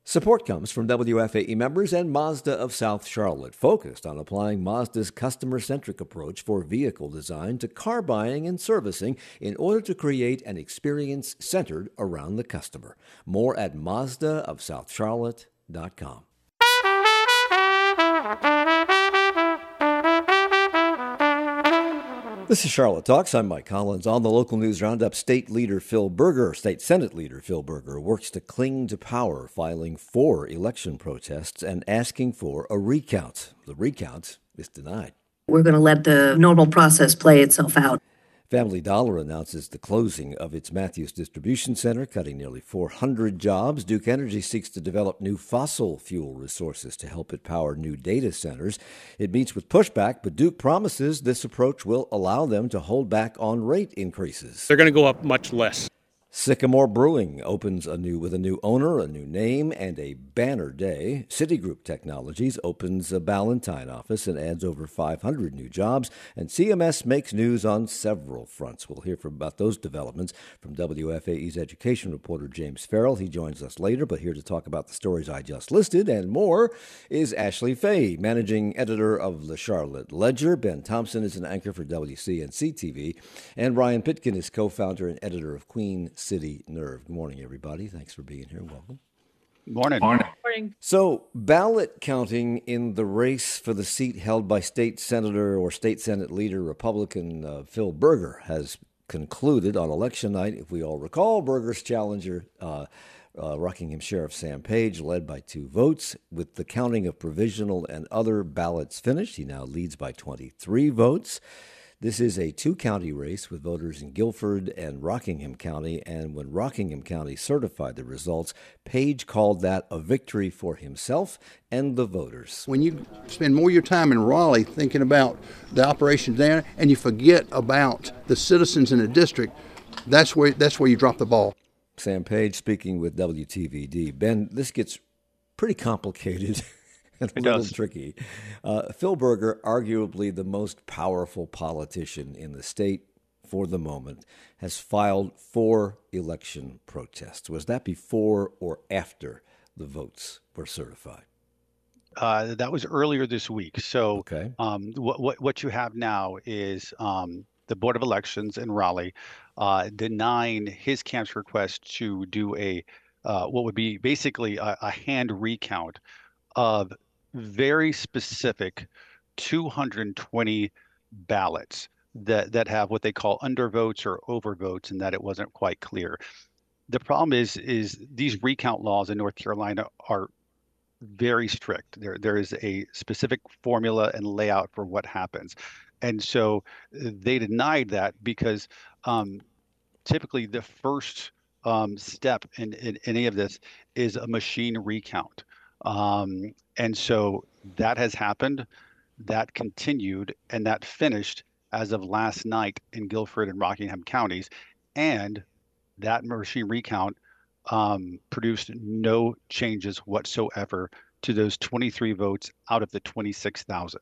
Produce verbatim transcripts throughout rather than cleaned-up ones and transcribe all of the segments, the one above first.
Support comes from W F A E members and Mazda of South Charlotte, focused on applying Mazda's customer-centric approach for vehicle design to car buying and servicing in order to create an experience centered around the customer. More at Mazda of South Charlotte dot com. This is Charlotte Talks. I'm Mike Collins. On the local news roundup, State Leader Phil Berger, State Senate Leader Phil Berger, works to cling to power, filing four election protests and asking for a recount. The recount is denied. We're going to let the normal process play itself out. Family Dollar announces the closing of its Matthews Distribution Center, cutting nearly four hundred jobs. Duke Energy seeks to develop new fossil fuel resources to help it power new data centers. It meets with pushback, but Duke promises this approach will allow them to hold back on rate increases. They're going to go up much less. Sycamore Brewing opens a new with a new owner, a new name, and a banner day. Citigroup Technologies opens a Ballantine office and adds over five hundred new jobs. And C M S makes news on several fronts. We'll hear from, about those developments from W F A E's education reporter James Farrell. He joins us later, but here to talk about the stories I just listed and more is Ashley Fay, managing editor of the Charlotte Ledger. Ben Thompson is an anchor for W C N C T V. And Ryan Pitkin is co-founder and editor of Queen City Nerve. Good morning, everybody. Thanks for being here. Welcome. Morning. Morning. Morning. So, ballot counting in the race for the seat held by State Senator or State Senate Leader Republican uh, Phil Berger has concluded on election night. If we all recall, Berger's challenger, uh, uh, Rockingham Sheriff Sam Page, led by two votes. With the counting of provisional and other ballots finished, he now leads by twenty-three votes. This is a two-county race with voters in Guilford and Rockingham County, and when Rockingham County certified the results, Page called that a victory for himself and the voters. When you spend more of your time in Raleigh thinking about the operations there, and you forget about the citizens in the district, that's where that's where you drop the ball. Sam Page speaking with W T V D. Ben, this gets pretty complicated. And a It little does. tricky. Uh, Phil Berger, arguably the most powerful politician in the state for the moment, has filed four election protests. Was that before or after the votes were certified? Uh, that was earlier this week. So Okay. um, what, what what you have now is um, the Board of Elections in Raleigh uh, denying his camp's request to do a uh, what would be basically a, a hand recount of very specific two hundred twenty ballots that that have what they call undervotes or overvotes, and that it wasn't quite clear. The problem is is these recount laws in North Carolina are very strict. There there is a specific formula and layout for what happens, and so uh, they denied that because um, typically the first um, step in, in any of this is a machine recount. Um, and so that has happened, that continued, and that finished as of last night in Guilford and Rockingham counties. And that machine recount um, produced no changes whatsoever to those twenty-three votes out of the twenty-six thousand.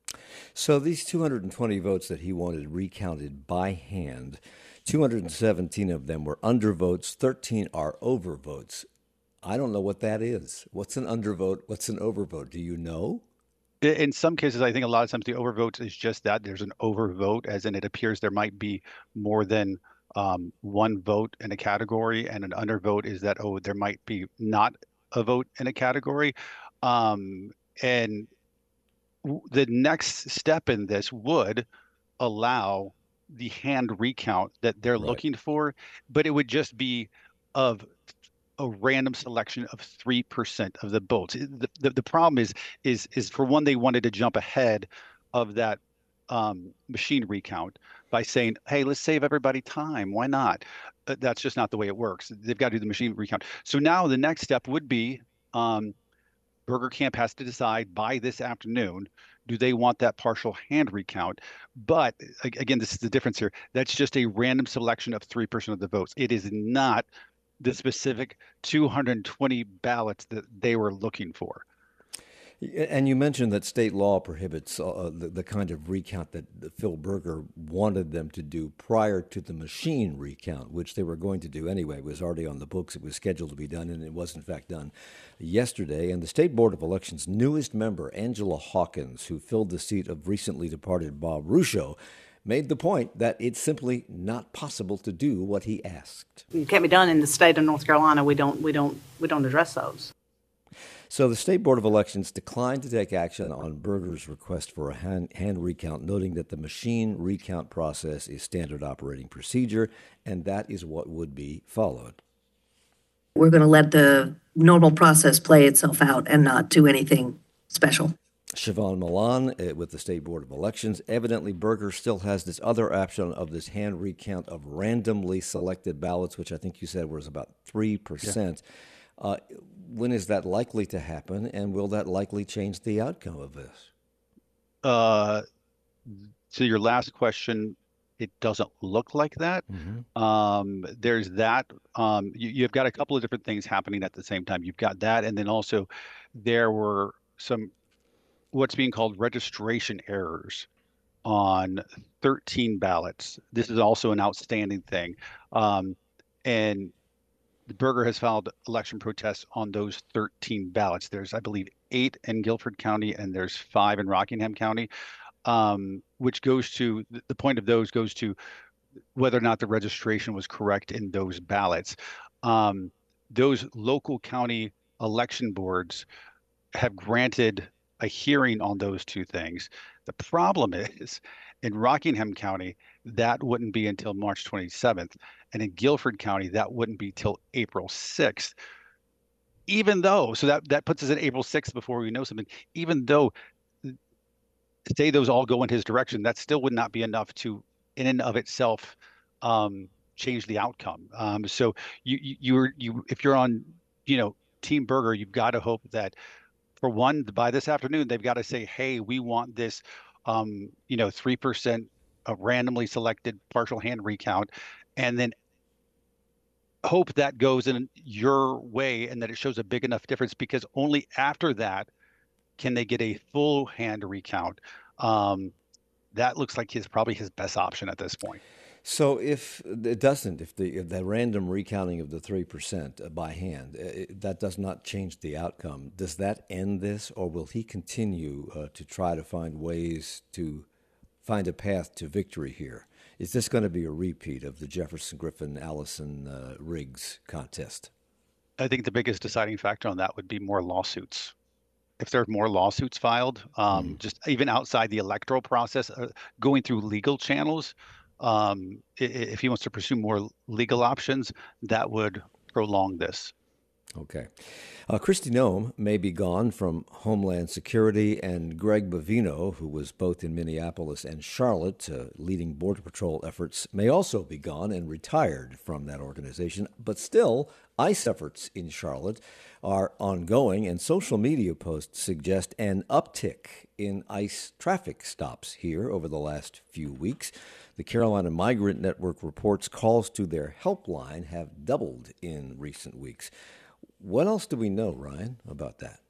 So these two hundred twenty votes that he wanted recounted by hand, two hundred seventeen of them were undervotes, thirteen are overvotes. I don't know what that is. What's an undervote? What's an overvote? Do you know? In some cases, I think a lot of times the overvote is just that there's an overvote, as in it appears there might be more than um, one vote in a category, and an undervote is that, oh, there might be not a vote in a category. Um, and w- the next step in this would allow the hand recount that they're Right. looking for, but it would just be of a random selection of three percent of the votes. The, the, the problem is, is, is for one, they wanted to jump ahead of that um, machine recount by saying, hey, let's save everybody time. Why not? Uh, That's just not the way it works. They've got to do the machine recount. So now the next step would be um, Burger Camp has to decide by this afternoon, do they want that partial hand recount? But a- again, this is the difference here. That's just a random selection of three percent of the votes. It is not the specific two hundred twenty ballots that they were looking for. And you mentioned that state law prohibits uh, the, the kind of recount that Phil Berger wanted them to do prior to the machine recount, which they were going to do anyway. It was already on the books. It was scheduled to be done, and it was, in fact, done yesterday. And the State Board of Elections' newest member, Angela Hawkins, who filled the seat of recently departed Bob Rucho, made the point that it's simply not possible to do what he asked. It can't be done in the state of North Carolina. We don't, we don't, we don't address those. So the State Board of Elections declined to take action on Berger's request for a hand, hand recount, noting that the machine recount process is standard operating procedure, and that is what would be followed. We're going to let the normal process play itself out and not do anything special. Siobhan Milan uh, with the State Board of Elections. Evidently, Berger still has this other option of this hand recount of randomly selected ballots, which I think you said was about three percent. Yeah. Uh, when is that likely to happen, and will that likely change the outcome of this? Uh, to your last question, it doesn't look like that. Mm-hmm. Um, there's that. Um, you, you've got a couple of different things happening at the same time. You've got that, and then also there were some what's being called registration errors on thirteen ballots. This is also an outstanding thing. Um, and Berger has filed election protests on those thirteen ballots. There's, I believe, eight in Guilford County, and there's five in Rockingham County, um, which goes to, the point of those goes to whether or not the registration was correct in those ballots. Um, those local county election boards have granted a hearing on those two things. The problem is, in Rockingham County, that wouldn't be until March twenty-seventh. And in Guilford County, that wouldn't be till April sixth. Even though, so that, that puts us at April sixth before we know something, even though, say those all go in his direction, that still would not be enough to, in and of itself, um, change the outcome. Um, so you, you, you're, you, if you're on, you know, Team Berger, you've got to hope that, for one, by this afternoon, they've got to say, hey, we want this, um, you know, three percent of randomly selected partial hand recount, and then hope that goes in your way and that it shows a big enough difference, because only after that can they get a full hand recount. Um, that looks like his probably his best option at this point. So if it doesn't, if the, if the random recounting of the three percent by hand, it, that does not change the outcome, does that end this, or will he continue uh, to try to find ways to find a path to victory here? Is this going to be a repeat of the Jefferson Griffin, Allison uh, Riggs contest? I think the biggest deciding factor on that would be more lawsuits. If there are more lawsuits filed, um, mm. just even outside the electoral process, uh, going through legal channels, um, if he wants to pursue more legal options, that would prolong this. Okay. Uh, Kristi Noem may be gone from Homeland Security, and Greg Bovino, who was both in Minneapolis and Charlotte, uh, leading Border Patrol efforts, may also be gone and retired from that organization. But still, ICE efforts in Charlotte are ongoing, and social media posts suggest an uptick in ICE traffic stops here over the last few weeks. The Carolina Migrant Network reports calls to their helpline have doubled in recent weeks. What else do we know, Ryan, about that?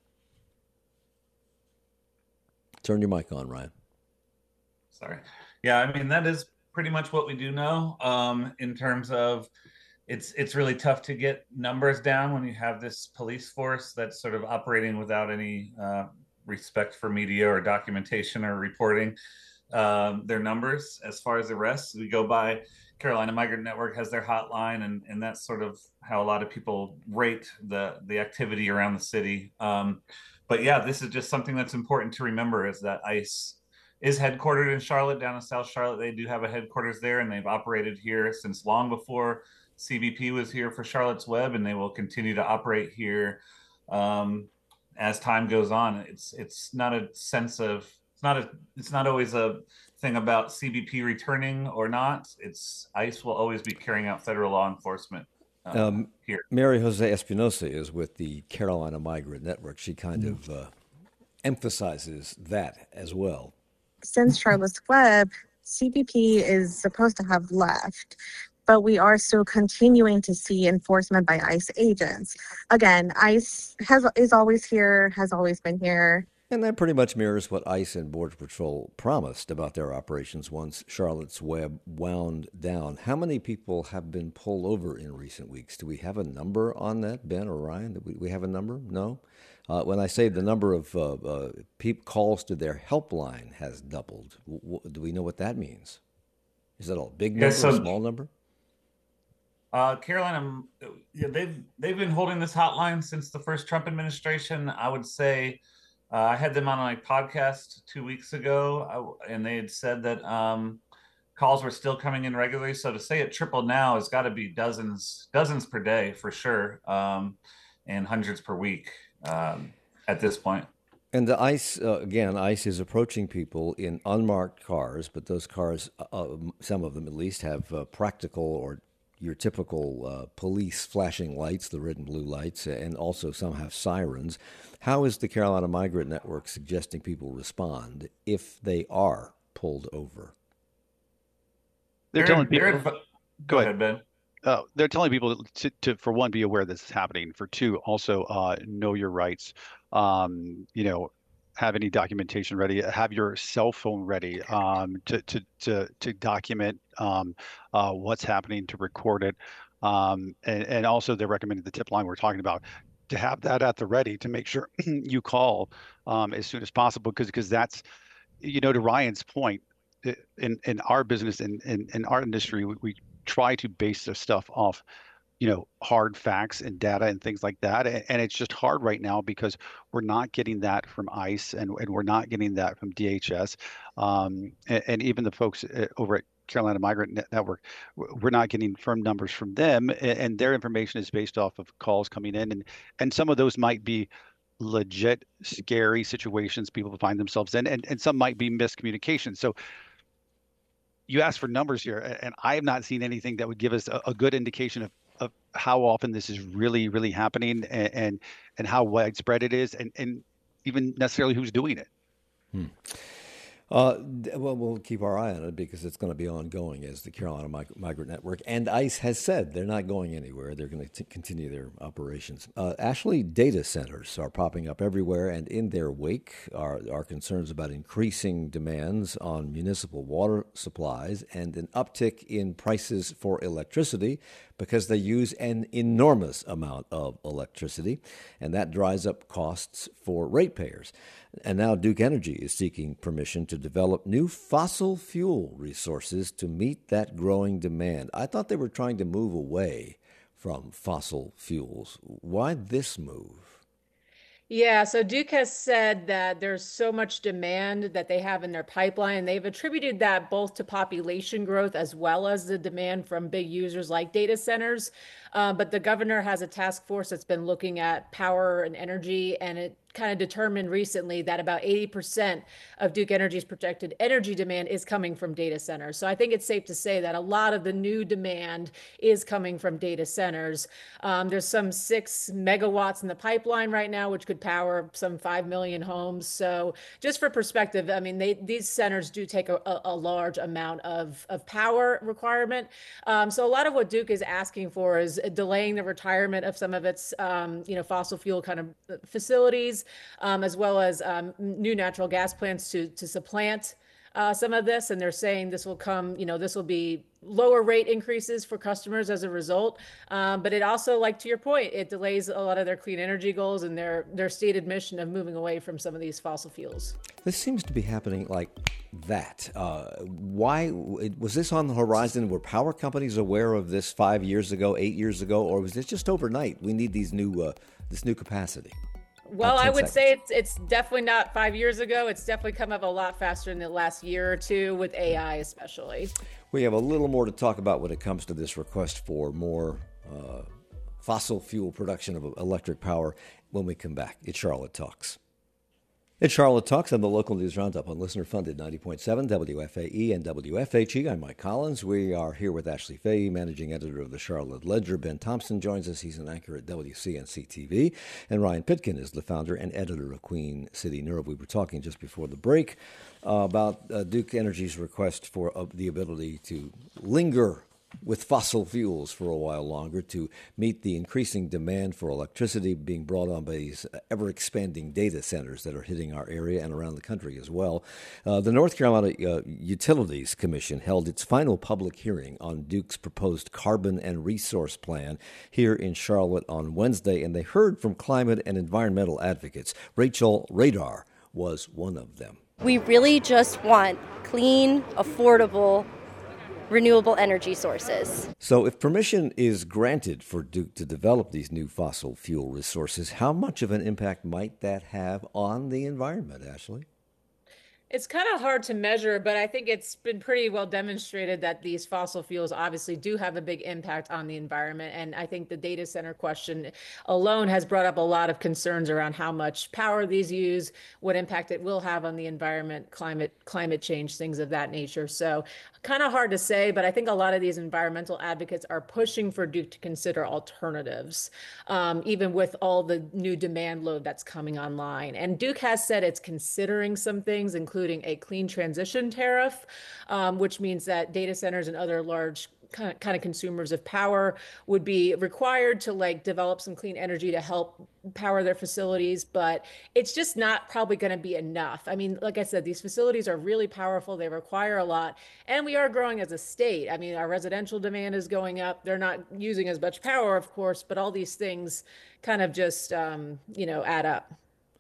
Turn your mic on, Ryan. Sorry. Yeah, I mean, that is pretty much what we do know um, in terms of it's it's really tough to get numbers down when you have this police force that's sort of operating without any uh, respect for media or documentation or reporting um, their numbers. As far as arrests, we go by Carolina Migrant Network has their hotline, and, and that's sort of how a lot of people rate the, the activity around the city. Um, but yeah, this is just something that's important to remember, is that ICE is headquartered in Charlotte, down in South Charlotte. They do have a headquarters there, and they've operated here since long before C B P was here for Charlotte's Web, and they will continue to operate here um, as time goes on. It's it's not a sense of, it's not a, it's not always a thing about C B P returning or not. It's ICE will always be carrying out federal law enforcement uh, um, here. Mary Jose Espinosa is with the Carolina Migrant Network. She kind mm-hmm. of uh, emphasizes that as well. Since Charlotte's Web, C B P is supposed to have left, but we are still continuing to see enforcement by ICE agents. Again, ICE has is always here, has always been here. And that pretty much mirrors what ICE and Border Patrol promised about their operations once Charlotte's Web wound down. How many people have been pulled over in recent weeks? Do we have a number on that, Ben or Ryan? Do we, we have a number? No? Uh, when I say the number of uh, uh, peop calls to their helpline has doubled, w- w- do we know what that means? Is that a big number, Yeah, so- or a small number? Uh, Carolina, yeah, they've they've been holding this hotline since the first Trump administration. I would say uh, I had them on my podcast two weeks ago, I, and they had said that um, calls were still coming in regularly. So to say it tripled now has got to be dozens dozens per day for sure, um, and hundreds per week um, at this point. And the ICE, uh, again, ICE is approaching people in unmarked cars, but those cars, uh, some of them at least, have uh, practical or your typical uh, police flashing lights, the red and blue lights, and also some have sirens. How is the Carolina Migrant Network suggesting people respond if they are pulled over? They're, telling people. they're, go, go ahead, Ben. Uh, they're telling people to, to, for one, be aware this is happening. For two, also uh, know your rights. Um, you know, have any documentation ready. Have your cell phone ready um, to to to to document um, uh, what's happening, to record it, um, and and also they recommended the tip line we're talking about, to have that at the ready to make sure you call um, as soon as possible, because because that's, you know, to Ryan's point, in in our business, in in, in our industry, we, we try to base this stuff off, you know, hard facts and data and things like that. And, and it's just hard right now because we're not getting that from ICE, and, and we're not getting that from D H S. Um, and, and even the folks over at Carolina Migrant Net- Network, we're not getting firm numbers from them. And, and their information is based off of calls coming in. And, and some of those might be legit scary situations people find themselves in, and, and some might be miscommunication. So you asked for numbers here, and I have not seen anything that would give us a, a good indication of, of how often this is really, really happening, and and, and how widespread it is, and, and even necessarily who's doing it. Hmm. Uh, well, we'll keep our eye on it because it's going to be ongoing, as the Carolina Mig- Migrant Network and ICE has said they're not going anywhere. They're going to continue their operations. Uh, Ashley, data centers are popping up everywhere, and in their wake are, are concerns about increasing demands on municipal water supplies and an uptick in prices for electricity because they use an enormous amount of electricity, and that dries up costs for ratepayers. And now Duke Energy is seeking permission to develop new fossil fuel resources to meet that growing demand. I thought they were trying to move away from fossil fuels. Why this move? Yeah, so Duke has said that there's so much demand that they have in their pipeline. They've attributed that both to population growth as well as the demand from big users like data centers. Uh, but the governor has a task force that's been looking at power and energy, and it kind of determined recently that about eighty percent of Duke Energy's projected energy demand is coming from data centers. So I think it's safe to say that a lot of the new demand is coming from data centers. Um, there's some six megawatts in the pipeline right now, which could power some five million homes. So just for perspective, I mean, they, these centers do take a, a large amount of, of power requirement. Um, so a lot of what Duke is asking for is delaying the retirement of some of its, um, you know, fossil fuel kind of facilities, Um, as well as um, new natural gas plants to to supplant uh, some of this. And they're saying this will come, you know, this will be lower rate increases for customers as a result. Um, but it also, like to your point, it delays a lot of their clean energy goals and their their stated mission of moving away from some of these fossil fuels. This seems to be happening like that. Uh, why was this on the horizon? Were power companies aware of this five years ago, eight years ago, or was this just overnight? We need these new uh, this new capacity. Well, I would say it's it's definitely not five years ago. It's definitely come up a lot faster in the last year or two with A I especially. We have a little more to talk about when it comes to this request for more uh, fossil fuel production of electric power when we come back. It's Charlotte Talks. It's Charlotte Talks on the Local News Roundup on listener-funded ninety point seven W F A E and W F H E. I'm Mike Collins. We are here with Ashley Fahey, managing editor of the Charlotte Ledger. Ben Thompson joins us. He's an anchor at W C N C T V. And Ryan Pitkin is the founder and editor of Queen City Nerve. We were talking just before the break uh, about uh, Duke Energy's request for uh, the ability to linger with fossil fuels for a while longer to meet the increasing demand for electricity being brought on by these ever-expanding data centers that are hitting our area and around the country as well. Uh, the North Carolina uh, Utilities Commission held its final public hearing on Duke's proposed carbon and resource plan here in Charlotte on Wednesday, and they heard from climate and environmental advocates. Rachel Radar was one of them. We really just want clean, affordable, renewable energy sources. So if permission is granted for Duke to develop these new fossil fuel resources, how much of an impact might that have on the environment, Ashley? It's kind of hard to measure, but I think it's been pretty well demonstrated that these fossil fuels obviously do have a big impact on the environment. And I think the data center question alone has brought up a lot of concerns around how much power these use, what impact it will have on the environment, climate, climate change, things of that nature. So kind of hard to say, but I think a lot of these environmental advocates are pushing for Duke to consider alternatives, um, even with all the new demand load that's coming online. And Duke has said it's considering some things, including including a clean transition tariff, um, which means that data centers and other large kind of, kind of consumers of power would be required to like develop some clean energy to help power their facilities, but it's just not probably going to be enough. I mean, like I said, these facilities are really powerful. They require a lot, and we are growing as a state. I mean, our residential demand is going up. They're not using as much power, of course, but all these things kind of just, um, you know, add up.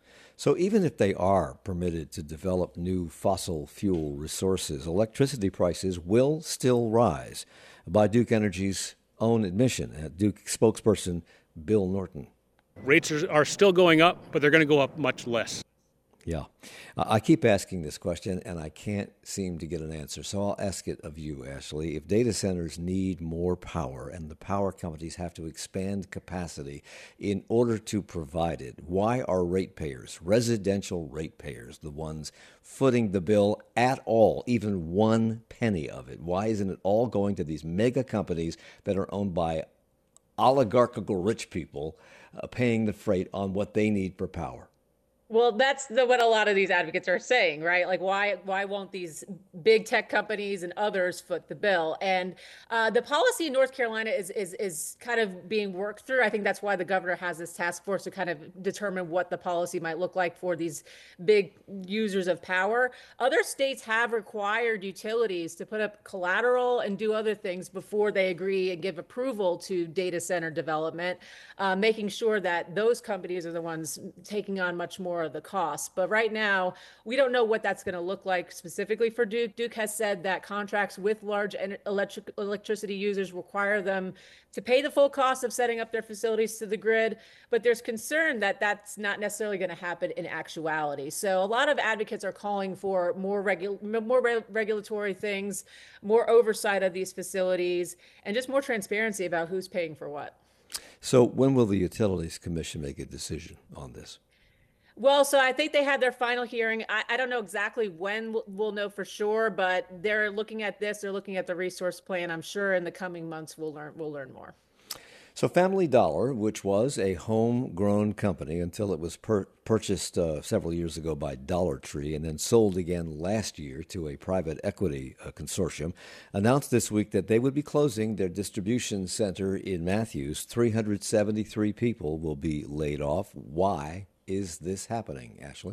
So even if they are permitted to develop new fossil fuel resources, electricity prices will still rise. By Duke Energy's own admission, uh, Duke spokesperson Bill Norton. Rates are, are still going up, but they're going to go up much less. Yeah. Uh, I keep asking this question, and I can't seem to get an answer. So I'll ask it of you, Ashley. If data centers need more power and the power companies have to expand capacity in order to provide it, why are ratepayers, residential ratepayers, the ones footing the bill at all, even one penny of it? Why isn't it all going to these mega companies that are owned by oligarchical rich people uh, paying the freight on what they need for power? Well, that's the, what a lot of these advocates are saying, right? Like, why why won't these big tech companies and others foot the bill? And uh, the policy in North Carolina is is is kind of being worked through. I think that's why the governor has this task force to kind of determine what the policy might look like for these big users of power. Other states have required utilities to put up collateral and do other things before they agree and give approval to data center development, uh, making sure that those companies are the ones taking on much more of the cost. But right now, we don't know what that's going to look like specifically for Duke. Duke has said that contracts with large electric electricity users require them to pay the full cost of setting up their facilities to the grid. But there's concern that that's not necessarily going to happen in actuality. So a lot of advocates are calling for more regu- more re- regulatory things, more oversight of these facilities, and just more transparency about who's paying for what. So when will the Utilities Commission make a decision on this? Well, so I think they had their final hearing. I, I don't know exactly when we'll, we'll know for sure, but they're looking at this. They're looking at the resource plan. I'm sure in the coming months we'll learn we'll learn more. So Family Dollar, which was a homegrown company until it was per- purchased uh, several years ago by Dollar Tree and then sold again last year to a private equity uh, consortium, announced this week that they would be closing their distribution center in Matthews. three hundred seventy-three people will be laid off. Why is this happening, Ashley?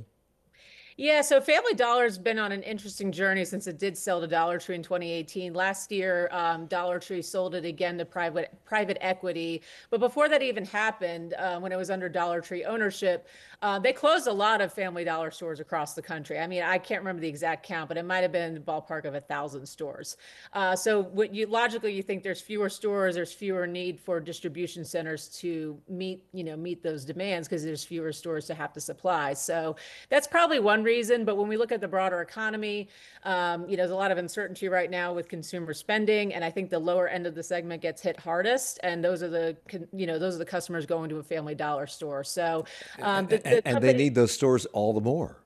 Yeah, so Family Dollar's been on an interesting journey since it did sell to Dollar Tree in twenty eighteen. Last year, um, Dollar Tree sold it again to private private equity. But before that even happened, uh, when it was under Dollar Tree ownership, uh, they closed a lot of Family Dollar stores across the country. I mean, I can't remember the exact count, but it might have been in the ballpark of a thousand stores. Uh, so what you logically you think there's fewer stores, there's fewer need for distribution centers to meet you know meet those demands because there's fewer stores to have to supply. So that's probably one reason. But when we look at the broader economy, um, you know, there's a lot of uncertainty right now with consumer spending. And I think the lower end of the segment gets hit hardest. And those are the, you know, those are the customers going to a Family Dollar store. So, um, the, the and, and company, they need those stores all the more.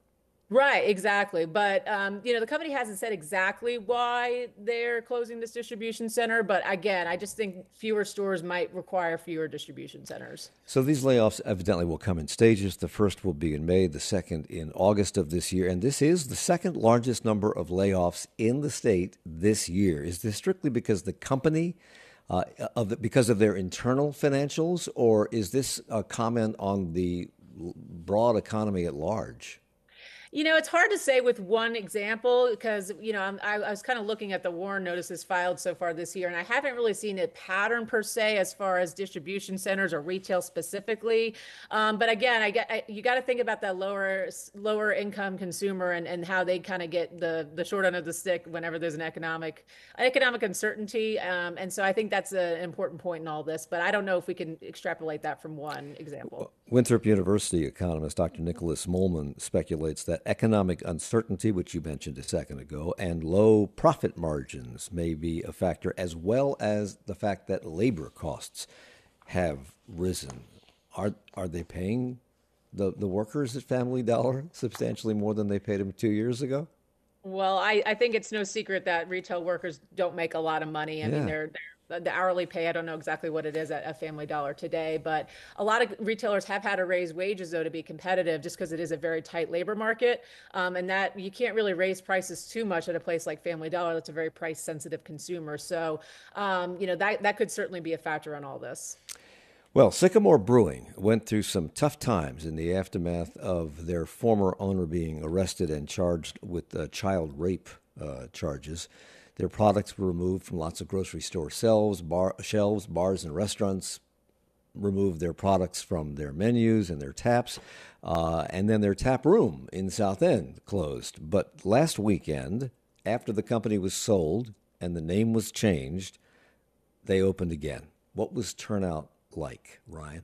Right, exactly. But um, you know, the company hasn't said exactly why they're closing this distribution center. But again, I just think fewer stores might require fewer distribution centers. So these layoffs evidently will come in stages. The first will be in May, the second in August of this year. And this is the second largest number of layoffs in the state this year. Is this strictly because the company, uh, of the, because of their internal financials, or is this a comment on the broad economy at large? You know, it's hard to say with one example because, you know, I'm, I, I was kind of looking at the warrant notices filed so far this year, and I haven't really seen a pattern per se as far as distribution centers or retail specifically. Um, but again, I get I, you got to think about that lower lower income consumer and, and how they kind of get the the short end of the stick whenever there's an economic economic uncertainty. Um, and so I think that's an important point in all this. But I don't know if we can extrapolate that from one example. Winthrop University economist Doctor Nicholas Molman speculates that economic uncertainty, which you mentioned a second ago, and low profit margins may be a factor, as well as the fact that labor costs have risen. Are are they paying the, the workers at Family Dollar substantially more than they paid them two years ago? Well, I, I think it's no secret that retail workers don't make a lot of money. I Yeah. mean, they're, they're the hourly pay. I don't know exactly what it is at a Family Dollar today, but a lot of retailers have had to raise wages though to be competitive, just because it is a very tight labor market, um, and that you can't really raise prices too much at a place like Family Dollar. That's a very price sensitive consumer. So, um, you know, that that could certainly be a factor in all this. Well, Sycamore Brewing went through some tough times in the aftermath of their former owner being arrested and charged with uh, child rape uh, charges. Their products were removed from lots of grocery store shelves, bar, shelves, bars, and restaurants removed their products from their menus and their taps, uh, and then their tap room in South End closed. But last weekend, after the company was sold and the name was changed, they opened again. What was turnout like, Ryan?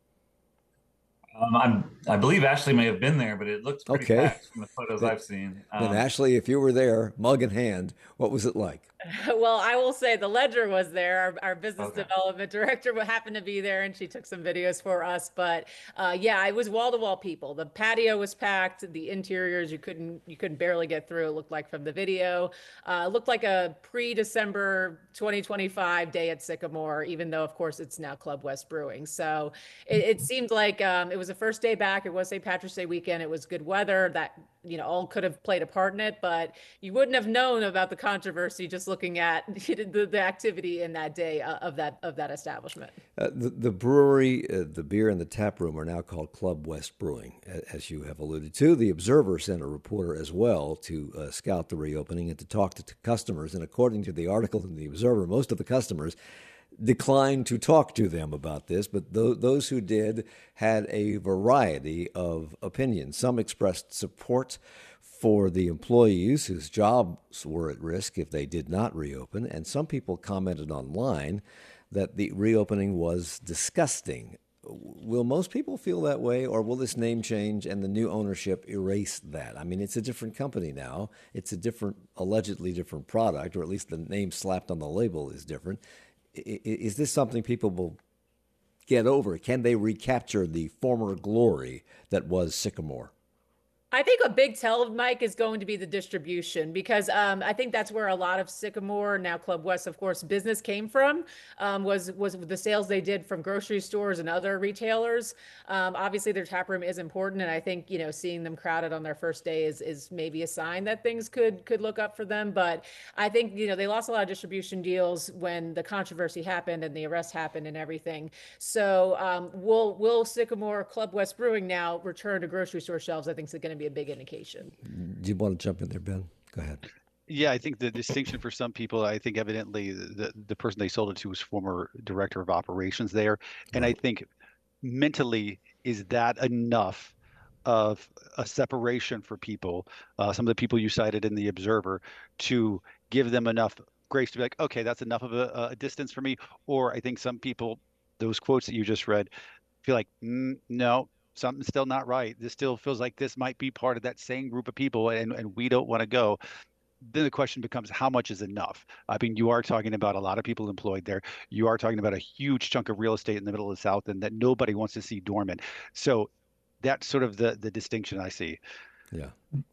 Um, I'm, I believe Ashley may have been there, but it looks pretty Okay. packed from the photos Then- I've seen. Then, Um, Ashley, if you were there, mug in hand, what was it like? Well, I will say the Ledger was there. Our, our business Okay. development director wa- happened to be there, and she took some videos for us. But uh, yeah, it was wall to wall people. The patio was packed. The interiors you couldn't you couldn't barely get through. It looked like from the video. Uh, it looked like a pre-December twenty twenty-five day at Sycamore, even though of course it's now Club West Brewing. So it, it seemed like um, it was the first day back. It was Saint Patrick's Day weekend. It was good weather. That you know all could have played a part in it, but you wouldn't have known about the controversy just looking at the, the activity in that day uh, of that of that establishment. Uh, the, the brewery, uh, the beer, and the tap room are now called Club West Brewing, a- as you have alluded to. The Observer sent a reporter as well to uh, scout the reopening and to talk to, to customers. And according to the article in the Observer, most of the customers declined to talk to them about this, but th- those who did had a variety of opinions. Some expressed support for the employees whose jobs were at risk if they did not reopen, and some people commented online that the reopening was disgusting. Will most people feel that way, or will this name change and the new ownership erase that? I mean, it's a different company now. It's a different, allegedly different product, or at least the name slapped on the label is different. I- Is this something people will get over? Can they recapture the former glory that was Sycamore? I think a big tell, Mike, is going to be the distribution because um, I think that's where a lot of Sycamore, now Club West, of course, business came from, um, was was the sales they did from grocery stores and other retailers. Um, obviously, their tap room is important, and I think you know seeing them crowded on their first day is is maybe a sign that things could could look up for them. But I think you know they lost a lot of distribution deals when the controversy happened and the arrest happened and everything. So um, will will Sycamore Club West Brewing now return to grocery store shelves? I think is going to be a big indication. Do you want to jump in there, Ben? Go ahead. Yeah, I think the distinction for some people, I think evidently the the person they sold it to was former director of operations there, and I think mentally is that enough of a separation for people, uh, some of the people you cited in the Observer, to give them enough grace to be like, okay, that's enough of a, a distance for me. Or I think some people, those quotes that you just read, feel like, mm, no, something's still not right. This still feels like this might be part of that same group of people, and, and we don't want to go. Then the question becomes, how much is enough? I mean, you are talking about a lot of people employed there. You are talking about a huge chunk of real estate in the middle of the South and that nobody wants to see dormant. So that's sort of the the distinction I see. Yeah.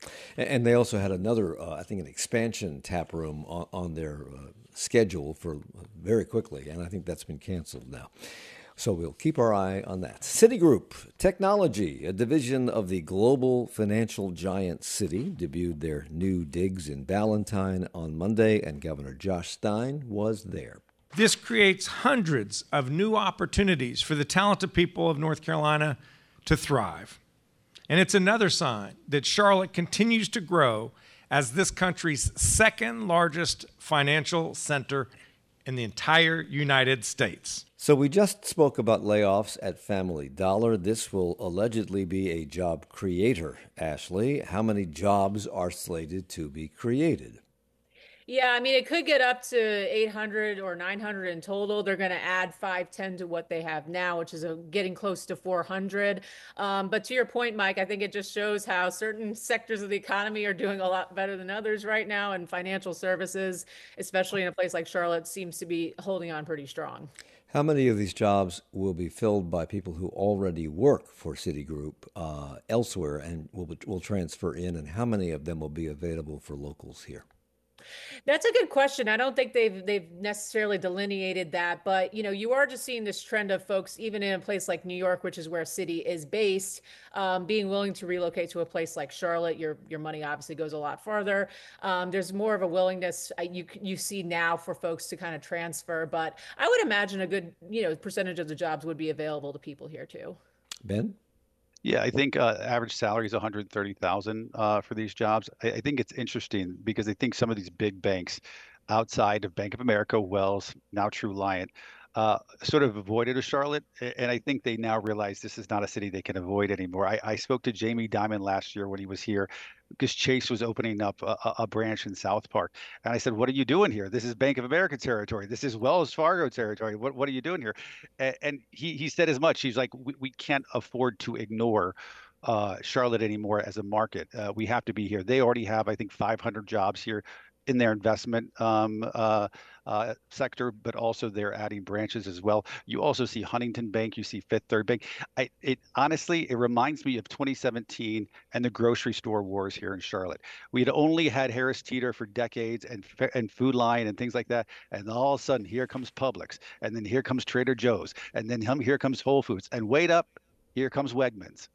A- And they also had another, uh, I think, an expansion tap room on, on their uh, schedule for uh, very quickly, and I think that's been canceled now. So we'll keep our eye on that. Citigroup Technology, a division of the global financial giant Citi, debuted their new digs in Ballantyne on Monday, and Governor Josh Stein was there. This creates hundreds of new opportunities for the talented people of North Carolina to thrive. And it's another sign that Charlotte continues to grow as this country's second largest financial center in the entire United States. So we just spoke about layoffs at Family Dollar. This will allegedly be a job creator. Ashley, how many jobs are slated to be created? Yeah, I mean, it could get up to eight hundred or nine hundred in total. They're going to add five ten to what they have now, which is a, getting close to four hundred. Um, but to your point, Mike, I think it just shows how certain sectors of the economy are doing a lot better than others right now. And financial services, especially in a place like Charlotte, seems to be holding on pretty strong. How many of these jobs will be filled by people who already work for Citigroup uh, elsewhere and will, will transfer in? And how many of them will be available for locals here? That's a good question. I don't think they've they've necessarily delineated that, but you know, you are just seeing this trend of folks, even in a place like New York, which is where Citi is based, um, being willing to relocate to a place like Charlotte. Your your money obviously goes a lot farther. Um, there's more of a willingness uh, you you see now for folks to kind of transfer, but I would imagine a good you know percentage of the jobs would be available to people here too. Ben? Yeah, I think uh, average salary is one hundred thirty thousand uh, for these jobs. I, I think it's interesting because I think some of these big banks outside of Bank of America, Wells, now True Lion, uh, sort of avoided a Charlotte. a- And I think they now realize this is not a city they can avoid anymore. I, I spoke to Jamie Dimon last year when he was here because Chase was opening up a, a a branch in South Park. And I said, what are you doing here? This is Bank of America territory. This is Wells Fargo territory. What what are you doing here? And, and he, he said as much. He's like, we, we can't afford to ignore uh, Charlotte anymore as a market. Uh, we have to be here. They already have, I think, five hundred jobs here in their investment um, uh, uh, sector, but also they're adding branches as well. You also see Huntington Bank, you see Fifth Third Bank. I, it honestly, it reminds me of twenty seventeen and the grocery store wars here in Charlotte. We had only had Harris Teeter for decades and Fa- and Food Lion and things like that, and all of a sudden here comes Publix, and then here comes Trader Joe's, and then hum- here comes Whole Foods, and wait up, here comes Wegmans.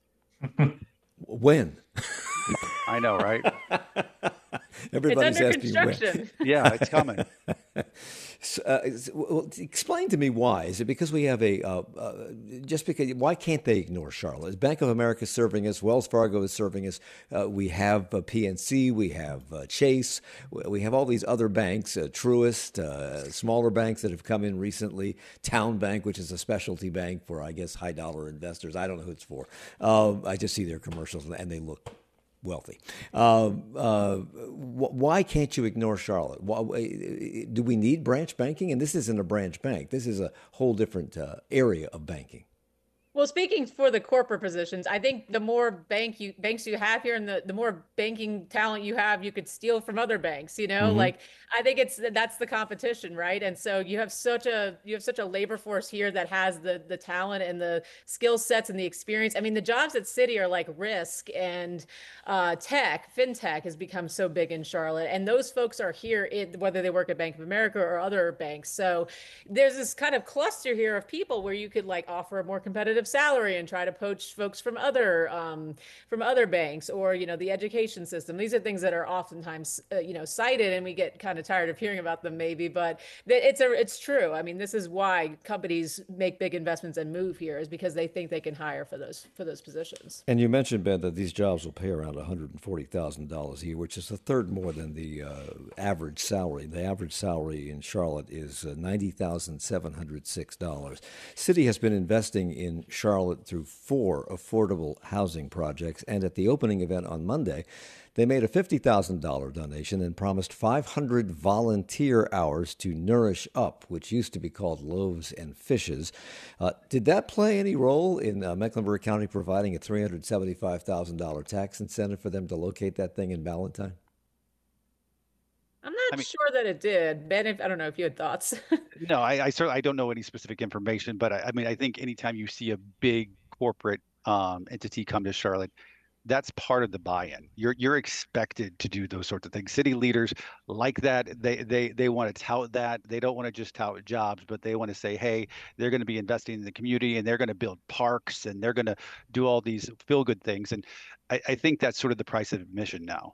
When? I know, right? Everybody's it's under asking when. construction. Yeah, it's coming. So, uh, is- well, explain to me why. Is it because we have a uh, uh, just because? Why can't they ignore Charlotte? Is Bank of America serving us? Wells Fargo is serving us. Uh, we have uh, P N C. We have uh, Chase. We we have all these other banks, uh, Truist, uh, smaller banks that have come in recently. Town Bank, which is a specialty bank for, I guess, high dollar investors. I don't know who it's for. Uh, I just see their commercials and they look wealthy. Uh, uh, wh- why can't you ignore Charlotte? Why, do we need branch banking? And this isn't a branch bank. This is a whole different uh, area of banking. Well, speaking for the corporate positions, I think the more bank you banks you have here and the, the more banking talent you have, you could steal from other banks, you know, Mhm. like I think it's that's the competition, right? And so you have such a you have such a labor force here that has the the talent and the skill sets and the experience. I mean, the jobs at Citi are like risk and uh, tech, fintech has become so big in Charlotte, and those folks are here, in, whether they work at Bank of America or other banks. So there's this kind of cluster here of people where you could like offer a more competitive salary and try to poach folks from other um, from other banks, or you know the education system. These are things that are oftentimes uh, you know cited, and we get kind of tired of hearing about them maybe, but th- it's a it's true. I mean, this is why companies make big investments and move here, is because they think they can hire for those for those positions. And you mentioned, Ben, that these jobs will pay around one hundred forty thousand dollars a year, which is a third more than the uh, average salary. The average salary in Charlotte is uh, ninety thousand seven hundred six dollars. Citi has been investing in Charlotte through four affordable housing projects, and at the opening event on Monday, they made a fifty thousand dollars donation and promised five hundred volunteer hours to Nourish Up, which used to be called Loaves and Fishes. Uh, did that play any role in uh, Mecklenburg County providing a three hundred seventy-five thousand dollars tax incentive for them to locate that thing in Ballantyne? I'm not I mean- sure that it did. Ben, if, I don't know if you had thoughts. No, I, I certainly I don't know any specific information, but I, I mean I think anytime you see a big corporate um, entity come to Charlotte, that's part of the buy-in. You're you're expected to do those sorts of things. City leaders like that. They they they want to tout that. They don't want to just tout jobs, but they want to say, hey, they're going to be investing in the community and they're going to build parks and they're going to do all these feel-good things. And I, I think that's sort of the price of admission now.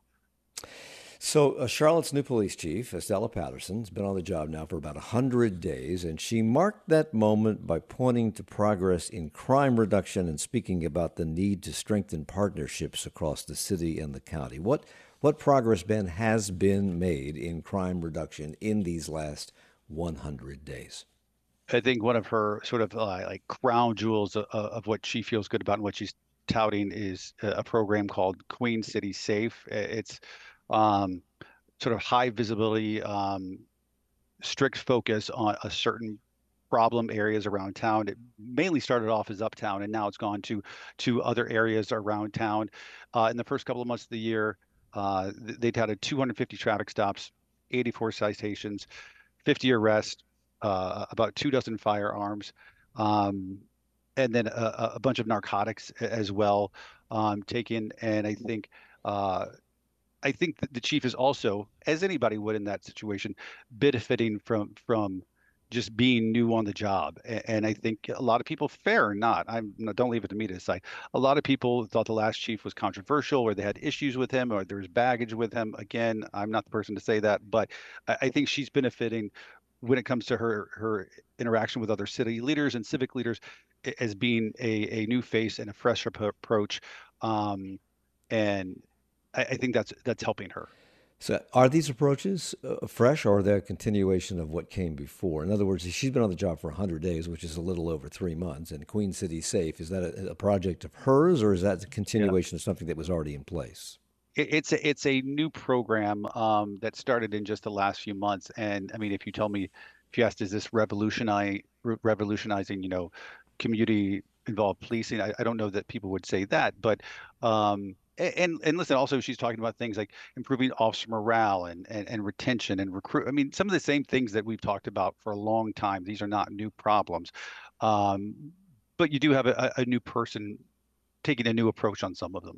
So uh, Charlotte's new police chief, Estella Patterson, has been on the job now for about one hundred days, and she marked that moment by pointing to progress in crime reduction and speaking about the need to strengthen partnerships across the city and the county. What what progress, Ben, has been made in crime reduction in these last one hundred days? I think one of her sort of uh, like crown jewels of, of what she feels good about and what she's touting is a program called Queen City Safe. It's um, sort of high visibility, um, strict focus on a certain problem areas around town. It mainly started off as uptown, and now it's gone to to other areas around town. Uh, in the first couple of months of the year, uh, they'd had a two hundred fifty traffic stops, eighty-four citations, fifty arrests, uh, about two dozen firearms, um, and then a, a bunch of narcotics as well um, taken. And I think uh, I think that the chief is also, as anybody would in that situation, benefiting from from just being new on the job. And I think a lot of people, fair or not, I'm don't leave it to me to decide. A lot of people thought the last chief was controversial, or they had issues with him, or there was baggage with him. Again, I'm not the person to say that, but I think she's benefiting when it comes to her her interaction with other city leaders and civic leaders as being a, a new face and a fresh approach. Um, and I, I think that's that's helping her. So are these approaches uh, fresh, or are they a continuation of what came before? In other words, she's been on the job for one hundred days, which is a little over three months, and Queen City Safe, is that a, a project of hers, or is that a continuation yeah. of something that was already in place? It, it's, a, it's a new program um, that started in just the last few months. And I mean, if you tell me, if you asked, is this revolutionizing, revolutionizing, you know, community-involved policing, I, I don't know that people would say that, but um, And and listen, also she's talking about things like improving officer morale and, and, and retention and recruit. I mean, some of the same things that we've talked about for a long time. These are not new problems, um, but you do have a, a new person taking a new approach on some of them.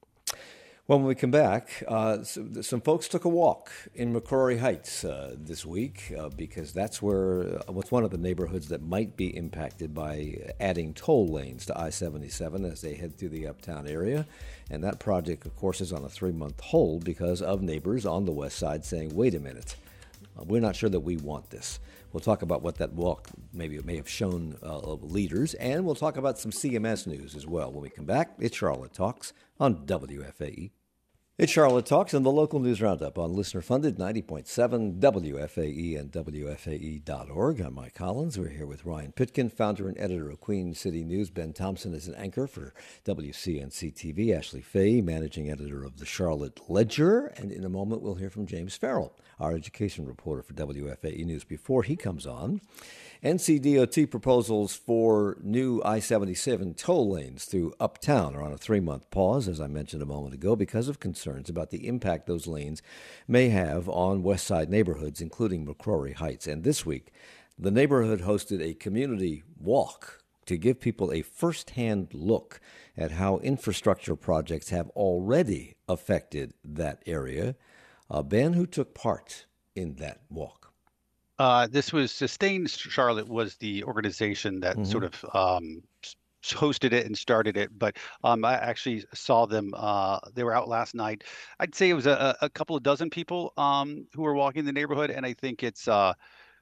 Well, when we come back, uh, some, some folks took a walk in McCrory Heights uh, this week uh, because that's where uh, what's one of the neighborhoods that might be impacted by adding toll lanes to I seventy-seven as they head through the uptown area. And that project, of course, is on a three-month hold because of neighbors on the west side saying, wait a minute, uh, we're not sure that we want this. We'll talk about what that walk maybe may have shown uh, leaders, and we'll talk about some C M S news as well. When we come back, it's Charlotte Talks on W F A E. It's Charlotte Talks and the local news roundup on listener-funded ninety point seven W F A E and W F A E dot org. I'm Mike Collins. We're here with Ryan Pitkin, founder and editor of Queen City News. Ben Thompson is an anchor for W C N C T V. Ashley Fay, managing editor of the Charlotte Ledger. And in a moment, we'll hear from James Farrell, our education reporter for W F A E News. Before he comes on, N C D O T proposals for new I seventy-seven toll lanes through Uptown are on a three-month pause, as I mentioned a moment ago, because of concerns about the impact those lanes may have on West Side neighborhoods, including McCrory Heights. And this week, the neighborhood hosted a community walk to give people a first-hand look at how infrastructure projects have already affected that area. Uh, Ben, who took part in that walk? Uh, this was Sustain Charlotte was the organization that mm-hmm. sort of um, hosted it and started it, but um, I actually saw them. Uh, they were out last night. I'd say it was a, a couple of dozen people um, who were walking the neighborhood, and I think it's. Uh,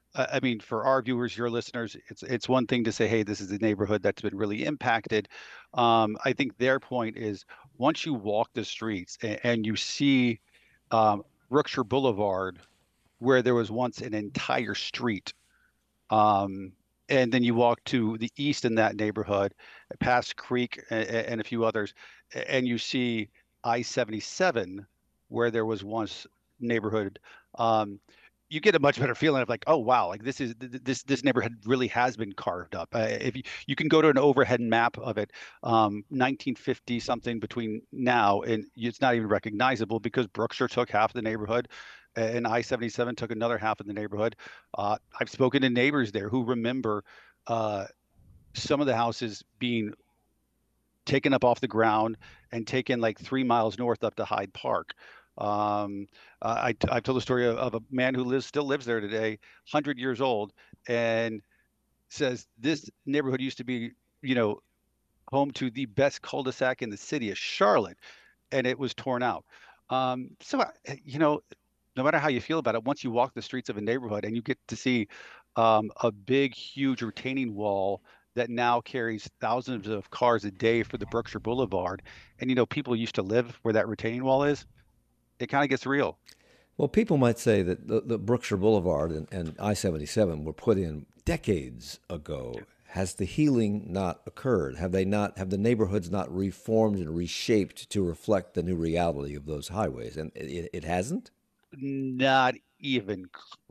I mean, for our viewers, your listeners, it's it's one thing to say, hey, this is a neighborhood that's been really impacted. Um, I think their point is once you walk the streets and, and you see um, Brookshire Boulevard, where there was once an entire street. Um, and then you walk to the east in that neighborhood, past Creek and, and a few others, and you see I seventy-seven, where there was once neighborhood. Um, you get a much better feeling of like, oh, wow, like this is this this neighborhood really has been carved up. Uh, if you, you can go to an overhead map of it, um, nineteen fifty something between now, and it's not even recognizable because Brookshire took half the neighborhood. And I seventy-seven took another half of the neighborhood. Uh, I've spoken to neighbors there who remember uh, some of the houses being taken up off the ground and taken like three miles north up to Hyde Park. Um, uh, I, I've told the story of, of a man who lives still lives there today, one hundred years old, and says this neighborhood used to be, you know, home to the best cul-de-sac in the city of Charlotte, and it was torn out. Um, so, you know, no matter how you feel about it, once you walk the streets of a neighborhood and you get to see um, a big, huge retaining wall that now carries thousands of cars a day for the Brookshire Boulevard, and, you know, people used to live where that retaining wall is, it kind of gets real. Well, people might say that the, the Brookshire Boulevard and, and I seventy-seven were put in decades ago. Yeah. Has the healing not occurred? Have they not? Have the neighborhoods not reformed and reshaped to reflect the new reality of those highways? And it, it hasn't? Not even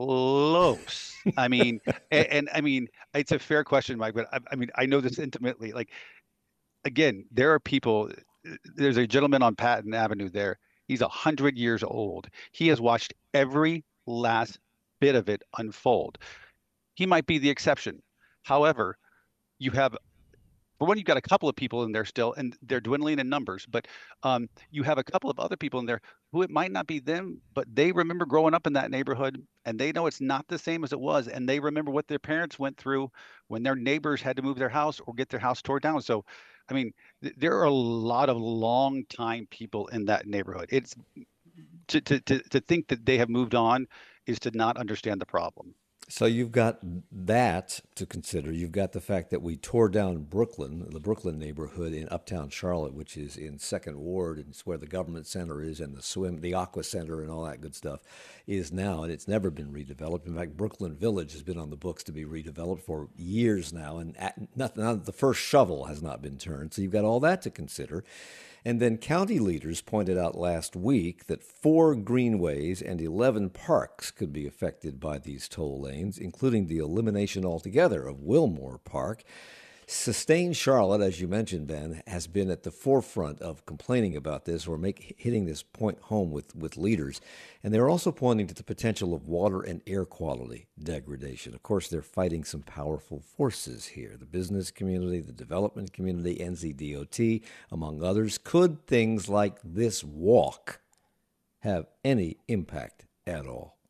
close. I mean, and, and I mean, it's a fair question, Mike, but I, I mean, I know this intimately. Like, again, there are people, there's a gentleman on Patton Avenue there. He's a hundred years old. He has watched every last bit of it unfold. He might be the exception. However, you have, for one, you've got a couple of people in there still, and they're dwindling in numbers, but um, you have a couple of other people in there who it might not be them, but they remember growing up in that neighborhood, and they know it's not the same as it was, and they remember what their parents went through when their neighbors had to move their house or get their house torn down. So, I mean, th- there are a lot of long-time people in that neighborhood. It's to, to, to, to think that they have moved on is to not understand the problem. So you've got that to consider. You've got the fact that we tore down Brooklyn, the Brooklyn neighborhood in Uptown Charlotte, which is in Second Ward, and it's where the government center is, and the swim, the Aqua Center, and all that good stuff is now, and it's never been redeveloped. In fact, Brooklyn Village has been on the books to be redeveloped for years now, and at, nothing, not, the first shovel has not been turned. So you've got all that to consider. And then county leaders pointed out last week that four greenways and eleven parks could be affected by these toll lanes, including the elimination altogether of Wilmore Park. Sustain Charlotte, as you mentioned, Ben, has been at the forefront of complaining about this or make, hitting this point home with, with leaders. And they're also pointing to the potential of water and air quality degradation. Of course, they're fighting some powerful forces here. The business community, the development community, N Z D O T, among others. Could things like this walk have any impact at all?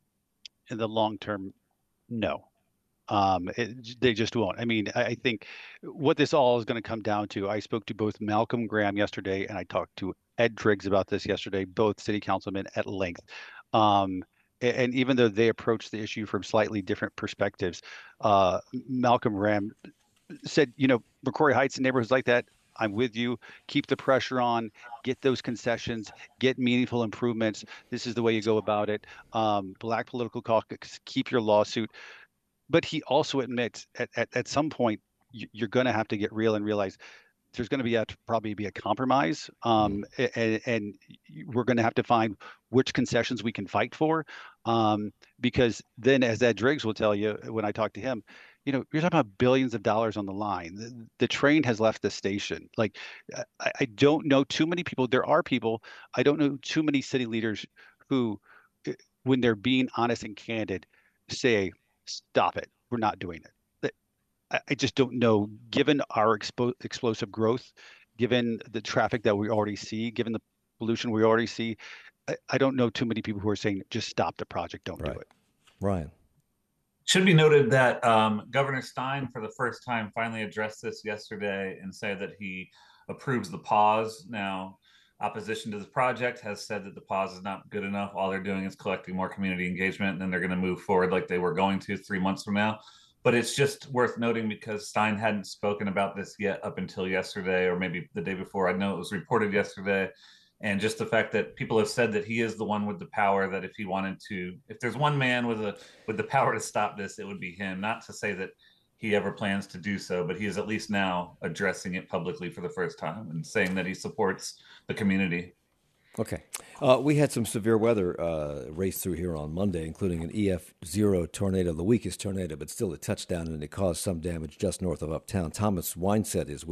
In the long term, no. Um, it, they just won't. I mean, I, I think what this all is going to come down to, I spoke to both Malcolm Graham yesterday and I talked to Ed Driggs about this yesterday, both city councilmen at length. Um, and, and even though they approached the issue from slightly different perspectives, uh, Malcolm Graham said, you know, McCrory Heights and neighborhoods like that, I'm with you. Keep the pressure on, get those concessions, get meaningful improvements. This is the way you go about it. Um, Black Political Caucus, keep your lawsuit. But he also admits at, at, at some point you're going to have to get real and realize there's going to be a, probably be a compromise, um, and, and we're going to have to find which concessions we can fight for, um, because then, as Ed Driggs will tell you when I talk to him, you know, you're talking about billions of dollars on the line. The, the train has left the station. Like, I, I don't know too many people. There are people. I don't know too many city leaders who, when they're being honest and candid, say, stop it. We're not doing it. I just don't know, given our expo- explosive growth, given the traffic that we already see, given the pollution we already see, I, I don't know too many people who are saying, just stop the project, don't right. do it. Ryan. Should be noted that um, Governor Stein, for the first time, finally addressed this yesterday and said that he approves the pause. Now, opposition to this project has said that the pause is not good enough. All they're doing is collecting more community engagement, and then they're going to move forward like they were going to three months from now. But it's just worth noting because Stein hadn't spoken about this yet up until yesterday, or maybe the day before. I know it was reported yesterday. And just the fact that people have said that he is the one with the power, that if he wanted to, if there's one man with a with the power to stop this, it would be him. Not to say that he ever plans to do so, but he is at least now addressing it publicly for the first time and saying that he supports the community. Okay. Uh, we had some severe weather uh, race through here on Monday, including an E F zero tornado, the weakest tornado, but still a touchdown, and it caused some damage just north of Uptown. Thomas Winesett is with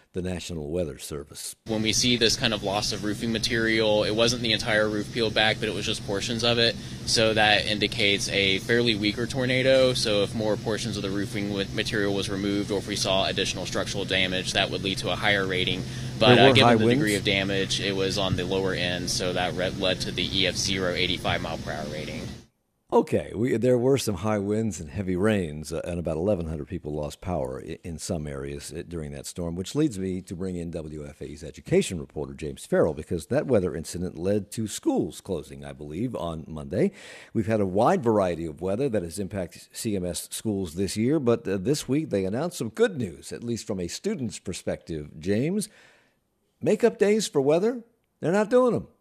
the National Weather Service. When we see this kind of loss of roofing material, it wasn't the entire roof peeled back, but it was just portions of it. So that indicates a fairly weaker tornado. So if more portions of the roofing material was removed, or if we saw additional structural damage, that would lead to a higher rating. But uh, given the winds. degree of damage, it was on the lower end, so that led to the E F zero eighty-five mile per hour rating. Okay, we, there were some high winds and heavy rains, uh, and about eleven hundred people lost power in, in some areas during that storm, which leads me to bring in W F A's education reporter, James Farrell, because that weather incident led to schools closing, I believe, on Monday. We've had a wide variety of weather that has impacted C M S schools this year, but uh, this week they announced some good news, at least from a student's perspective. James, makeup days for weather, they're not doing them.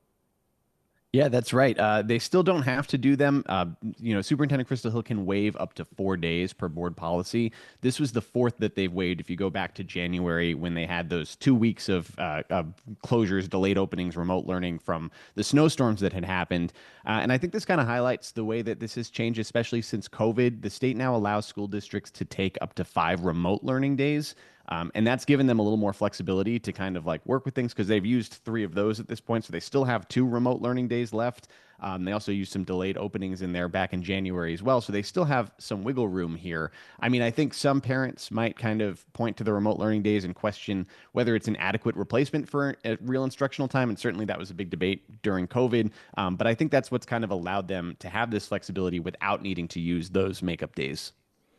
Yeah, that's right. Uh, they still don't have to do them. Uh, you know, Superintendent Crystal Hill can waive up to four days per board policy. This was the fourth that they've waived. If you go back to January, when they had those two weeks of, uh, of closures, delayed openings, remote learning from the snowstorms that had happened. Uh, and I think this kind of highlights the way that this has changed, especially since COVID. The state now allows school districts to take up to five remote learning days. Um, and that's given them a little more flexibility to kind of like work with things, because they've used three of those at this point. So they still have two remote learning days left. Um, they also used some delayed openings in there back in January as well. So they still have some wiggle room here. I mean, I think some parents might kind of point to the remote learning days and question whether it's an adequate replacement for a real instructional time. And certainly that was a big debate during COVID. Um, but I think that's what's kind of allowed them to have this flexibility without needing to use those makeup days.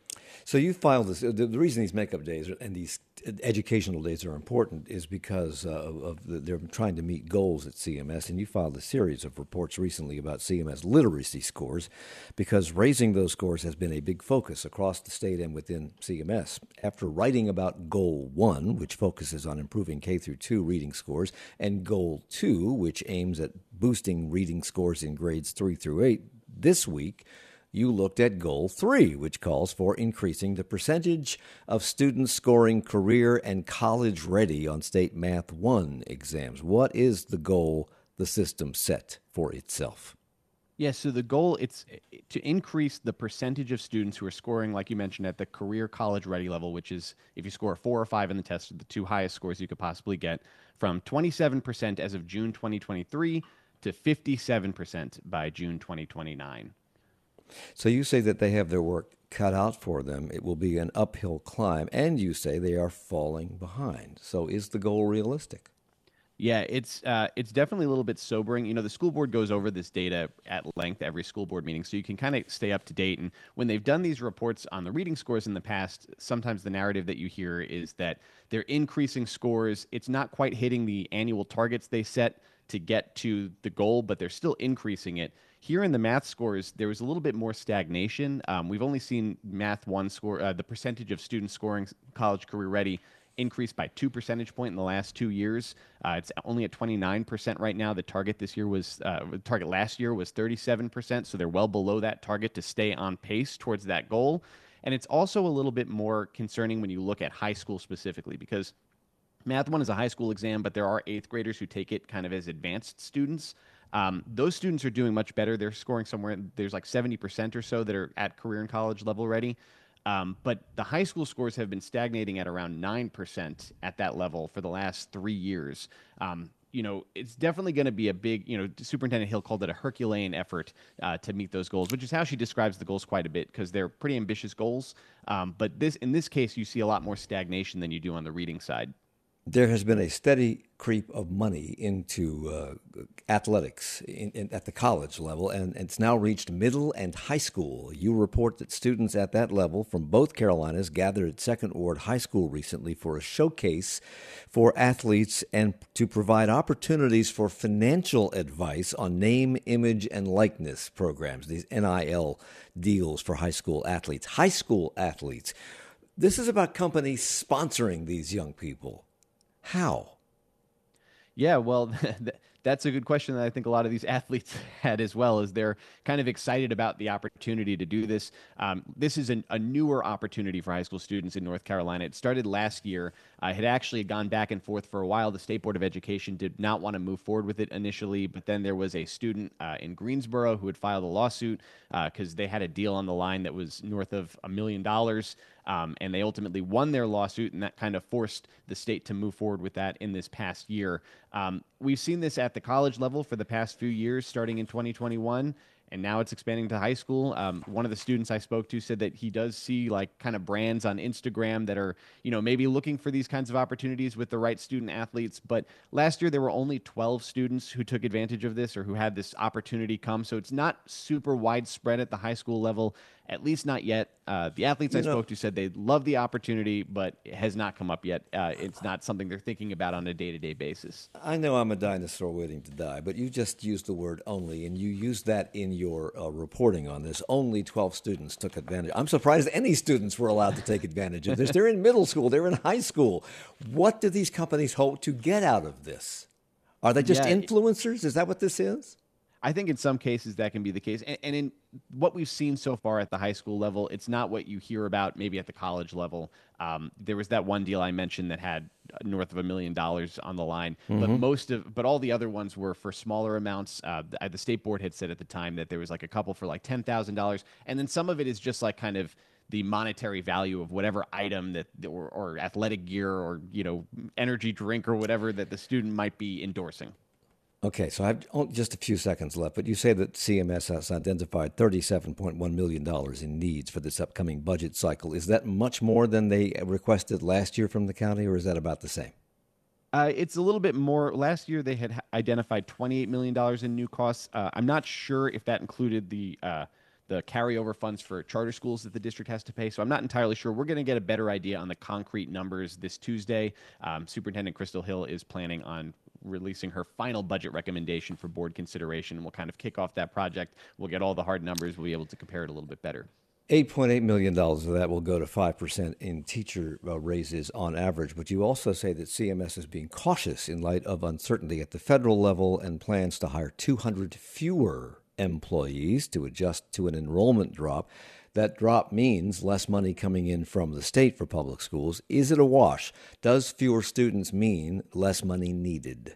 So you filed this. The, the reason these makeup days and these educational days are important is because uh, of the, they're trying to meet goals at C M S, and you filed a series of reports recently about C M S literacy scores, because raising those scores has been a big focus across the state and within C M S. After writing about Goal one, which focuses on improving K through two reading scores, and Goal two, which aims at boosting reading scores in grades three through eight, this week you looked at Goal three, which calls for increasing the percentage of students scoring career and college-ready on state Math one exams. What is the goal the system set for itself? Yeah, so the goal, it's to increase the percentage of students who are scoring, like you mentioned, at the career college-ready level, which is, if you score a four or five in the test, the two highest scores you could possibly get, from twenty-seven percent as of June twenty twenty-three to fifty-seven percent by June twenty twenty-nine. So you say that they have their work cut out for them. It will be an uphill climb, and you say they are falling behind. So is the goal realistic? Yeah, it's uh, it's definitely a little bit sobering. You know, the school board goes over this data at length every school board meeting, so you can kind of stay up to date. And when they've done these reports on the reading scores in the past, sometimes the narrative that you hear is that they're increasing scores. It's not quite hitting the annual targets they set to get to the goal, but they're still increasing it. Here in the math scores, there was a little bit more stagnation. Um, we've only seen Math one score, uh, the percentage of students scoring college career ready increased by two percentage point in the last two years. Uh, it's only at twenty-nine percent right now. The target this year was, uh, the target last year was thirty-seven percent. So they're well below that target to stay on pace towards that goal. And it's also a little bit more concerning when you look at high school specifically, because Math one is a high school exam, but there are eighth graders who take it kind of as advanced students. Um, those students are doing much better. They're scoring somewhere, there's like seventy percent or so that are at career and college level ready. Um, but the high school scores have been stagnating at around nine percent at that level for the last three years. Um, you know, it's definitely going to be a big, you know, Superintendent Hill called it a Herculean effort uh, to meet those goals, which is how she describes the goals quite a bit, because they're pretty ambitious goals. Um, but this, in this case, you see a lot more stagnation than you do on the reading side. There has been a steady creep of money into uh, athletics in, in, at the college level, and it's now reached middle and high school. You report that students at that level from both Carolinas gathered at Second Ward High School recently for a showcase for athletes and to provide opportunities for financial advice on name, image, and likeness programs, these N I L deals for high school athletes. High school athletes. This is about companies sponsoring these young people. How? Yeah, well, that's a good question that I think a lot of these athletes had as well, is they're kind of excited about the opportunity to do this. Um, this is an, a newer opportunity for high school students in North Carolina. It started last year. I had actually gone back and forth for a while. The State Board of Education did not want to move forward with it initially, but then there was a student uh, in Greensboro who had filed a lawsuit because uh, they had a deal on the line that was north of a million dollars. Um, and they ultimately won their lawsuit, and that kind of forced the state to move forward with that in this past year. Um, we've seen this at the college level for the past few years, starting in twenty twenty-one. And now it's expanding to high school. Um, one of the students I spoke to said that he does see like kind of brands on Instagram that are, you know, maybe looking for these kinds of opportunities with the right student athletes. But last year there were only twelve students who took advantage of this or who had this opportunity come. So it's not super widespread at the high school level, at least not yet. Uh, the athletes you I know, spoke to said they love the opportunity, but it has not come up yet. Uh, it's not something they're thinking about on a day-to-day basis. I know I'm a dinosaur waiting to die, but you just used the word only, and you used that in your uh, reporting on this. Only twelve students took advantage. I'm surprised any students were allowed to take advantage of this. They're in middle school. They're in high school. What do these companies hope to get out of this? Are they just yeah, influencers? Is that what this is? I think in some cases that can be the case. And, and in what we've seen so far at the high school level, it's not what you hear about maybe at the college level. Um, there was that one deal I mentioned that had north of a million dollars on the line, mm-hmm. but most of, but all the other ones were for smaller amounts. Uh, the, the state board had said at the time that there was like a couple for like ten thousand dollars. And then some of it is just like kind of the monetary value of whatever item that, or, or athletic gear or, you know, energy drink or whatever that the student might be endorsing. Okay, so I have only just a few seconds left, but you say that C M S has identified thirty-seven point one million dollars in needs for this upcoming budget cycle. Is that much more than they requested last year from the county, or is that about the same? Uh, it's a little bit more. Last year, they had identified twenty-eight million dollars in new costs. Uh, I'm not sure if that included the uh, the carryover funds for charter schools that the district has to pay, so I'm not entirely sure. We're going to get a better idea on the concrete numbers this Tuesday. Um, Superintendent Crystal Hill is planning on releasing her final budget recommendation for board consideration. We'll kind of kick off that project. We'll get all the hard numbers. We'll be able to compare it a little bit better. eight point eight million dollars of that will go to five percent in teacher uh, raises on average. But you also say that C M S is being cautious in light of uncertainty at the federal level and plans to hire two hundred fewer employees to adjust to an enrollment drop. That drop means less money coming in from the state for public schools. Is it a wash? Does fewer students mean less money needed?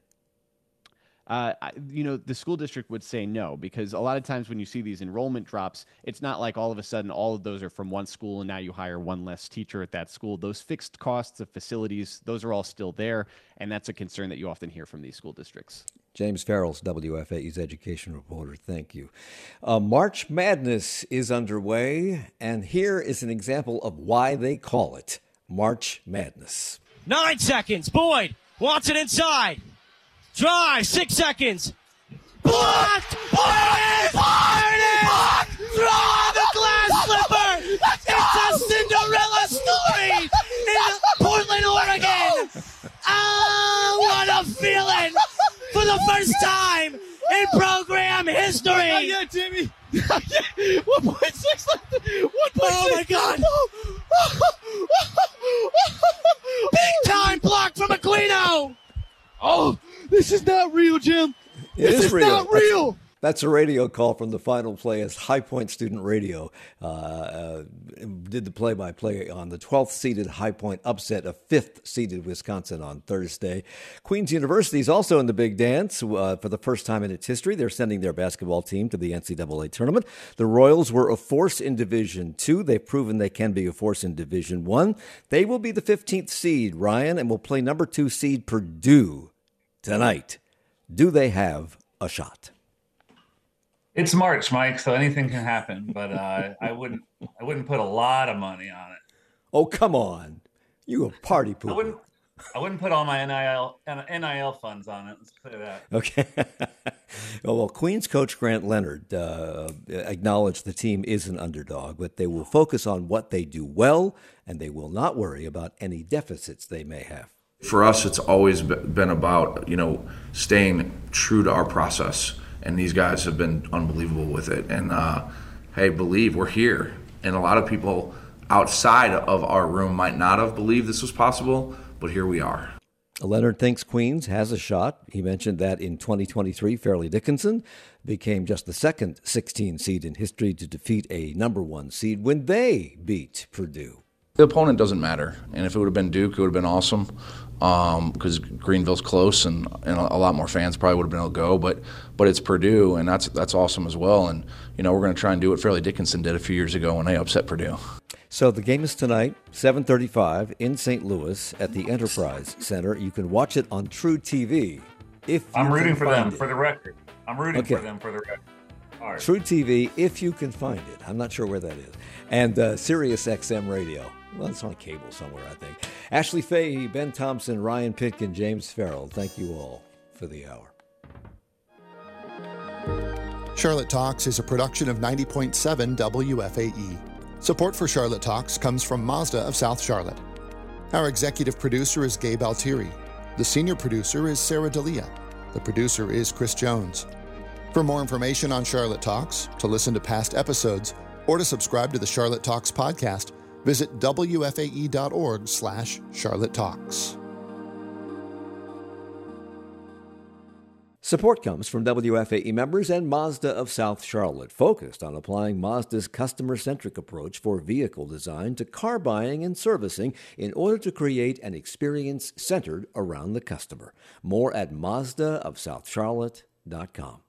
Uh, you know, the school district would say no, because a lot of times when you see these enrollment drops, it's not like all of a sudden all of those are from one school and now you hire one less teacher at that school. Those fixed costs of facilities, those are all still there, and that's a concern that you often hear from these school districts. James Farrell's W F A U's education reporter. Thank you. Uh, March Madness is underway, and here is an example of why they call it March Madness. Nine seconds. Boyd wants it inside. Drive, six seconds. Blocked! Blocked! Blocked! Throw the glass slipper! It's a Cinderella story in Portland, Oregon! Oh, what a feeling! For the first time in program history! Oh, yeah, Jimmy! one point six left! one point six! Oh, my God! Big time block from Aquino! Oh, this is not real, Jim. It this is, is real. not real. That's, that's a radio call from the final play as High Point Student Radio uh, uh, did the play-by-play on the twelfth-seeded High Point upset of fifth-seeded Wisconsin on Thursday. Queens University is also in the big dance uh, for the first time in its history. They're sending their basketball team to the N C double A tournament. The Royals were a force in Division two. They've proven they can be a force in Division one. They will be the fifteenth seed, Ryan, and will play number two seed Purdue tonight. Do they have a shot? It's March, Mike, so anything can happen, but uh, I wouldn't I wouldn't put a lot of money on it. Oh, come on. You a party pooper. I wouldn't I wouldn't put all my N I L N I L funds on it. Let's clear that. Okay. oh, well, Queens coach Grant Leonard uh, acknowledged the team is an underdog, but they will focus on what they do well, and they will not worry about any deficits they may have. For us, it's always been about, you know, staying true to our process. And these guys have been unbelievable with it. And, uh, hey, believe we're here. And a lot of people outside of our room might not have believed this was possible, but here we are. Leonard thinks Queens has a shot. He mentioned that in twenty twenty-three, Fairleigh Dickinson became just the second sixteen seed in history to defeat a number one seed when they beat Purdue. The opponent doesn't matter, and if it would have been Duke, it would have been awesome because um, Greenville's close, and, and a lot more fans probably would have been able to go. But but it's Purdue, and that's that's awesome as well. And you know we're going to try and do what Fairleigh Dickinson did a few years ago when they upset Purdue. So the game is tonight, seven thirty-five in Saint Louis at the Enterprise Center. You can watch it on True T V. If I'm you rooting can for find them, it. for the record. I'm rooting Okay. for them, for the record. All right. True T V, if you can find it. I'm not sure where that is. And uh, Sirius X M Radio. Well, it's on cable somewhere, I think. Ashley Fahey, Ben Thompson, Ryan Pitkin, James Farrell. Thank you all for the hour. Charlotte Talks is a production of ninety point seven W F A E. Support for Charlotte Talks comes from Mazda of South Charlotte. Our executive producer is Gabe Altieri. The senior producer is Sarah D'Elia. The producer is Chris Jones. For more information on Charlotte Talks, to listen to past episodes, or to subscribe to the Charlotte Talks podcast, visit W F A E dot org slash Charlotte Talks. Support comes from W F A E members and Mazda of South Charlotte, focused on applying Mazda's customer-centric approach for vehicle design to car buying and servicing in order to create an experience centered around the customer. More at Mazda of South Charlotte dot com.